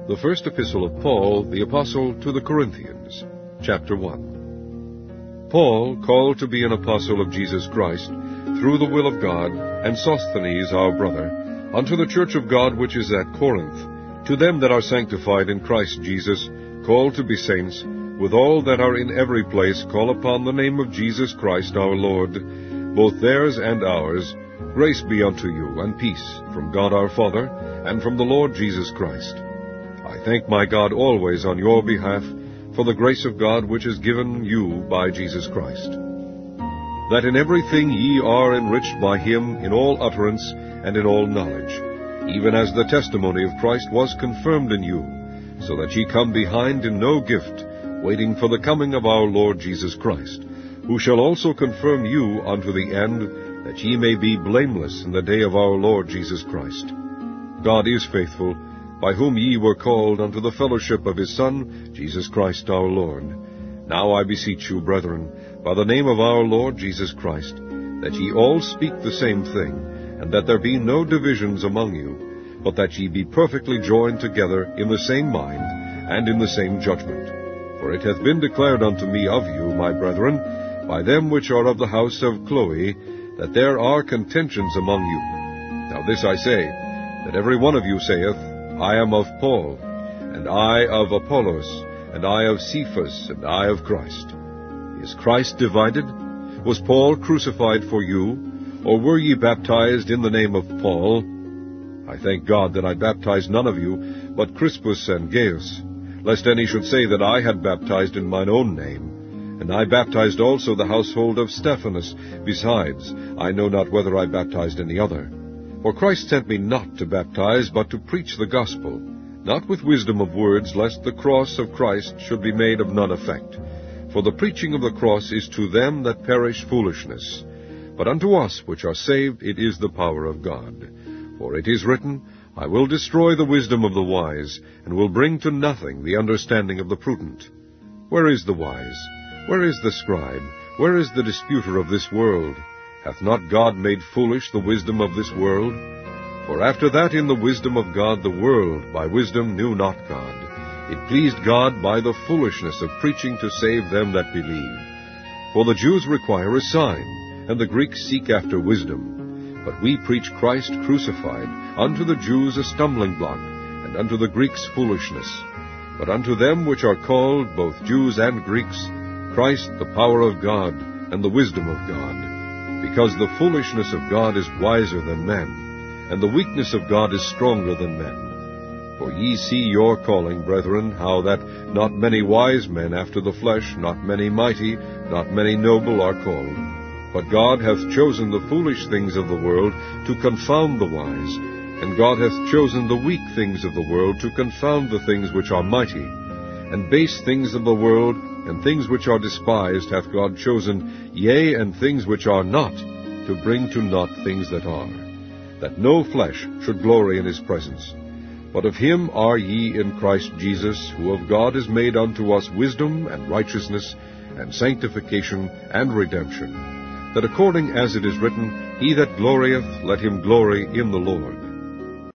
The first epistle of Paul, the apostle, to the Corinthians, chapter 1. Paul, called to be an apostle of Jesus Christ, through the will of God, and Sosthenes our brother, unto the church of God which is at Corinth, to them that are sanctified in Christ Jesus, called to be saints, with all that are in every place call upon the name of Jesus Christ our Lord, both theirs and ours, grace be unto you, and peace, from God our Father, and from the Lord Jesus Christ. I thank my God always on your behalf, for the grace of God which is given you by Jesus Christ, that in everything ye are enriched by him in all utterance and in all knowledge, even as the testimony of Christ was confirmed in you, so that ye come behind in no gift, waiting for the coming of our Lord Jesus Christ, who shall also confirm you unto the end, that ye may be blameless in the day of our Lord Jesus Christ. God is faithful, by whom ye were called unto the fellowship of his Son, Jesus Christ our Lord. Now I beseech you, brethren, by the name of our Lord Jesus Christ, that ye all speak the same thing, and that there be no divisions among you, but that ye be perfectly joined together in the same mind, and in the same judgment. For it hath been declared unto me of you, my brethren, by them which are of the house of Chloe, that there are contentions among you. Now this I say, that every one of you saith, I am of Paul, and I of Apollos, and I of Cephas, and I of Christ. Is Christ divided? Was Paul crucified for you? Or were ye baptized in the name of Paul? I thank God that I baptized none of you, but Crispus and Gaius, lest any should say that I had baptized in mine own name. And I baptized also the household of Stephanas. Besides, I know not whether I baptized any other. For Christ sent me not to baptize, but to preach the gospel, not with wisdom of words, lest the cross of Christ should be made of none effect. For the preaching of the cross is to them that perish foolishness, but unto us which are saved it is the power of God. For it is written, I will destroy the wisdom of the wise, and will bring to nothing the understanding of the prudent. Where is the wise? Where is the scribe? Where is the disputer of this world? Hath not God made foolish the wisdom of this world? For after that in the wisdom of God the world by wisdom knew not God. It pleased God by the foolishness of preaching to save them that believe. For the Jews require a sign, and the Greeks seek after wisdom. But we preach Christ crucified, unto the Jews a stumbling block, and unto the Greeks foolishness. But unto them which are called, both Jews and Greeks, Christ the power of God, and the wisdom of God. Because the foolishness of God is wiser than men, and the weakness of God is stronger than men. For ye see your calling, brethren, how that not many wise men after the flesh, not many mighty, not many noble are called. But God hath chosen the foolish things of the world to confound the wise, and God hath chosen the weak things of the world to confound the things which are mighty. And base things of the world, and things which are despised hath God chosen, yea, and things which are not, to bring to naught things that are, that no flesh should glory in his presence. But of him are ye in Christ Jesus, who of God is made unto us wisdom, and righteousness, and sanctification, and redemption, that according as it is written, He that glorieth, let him glory in the Lord.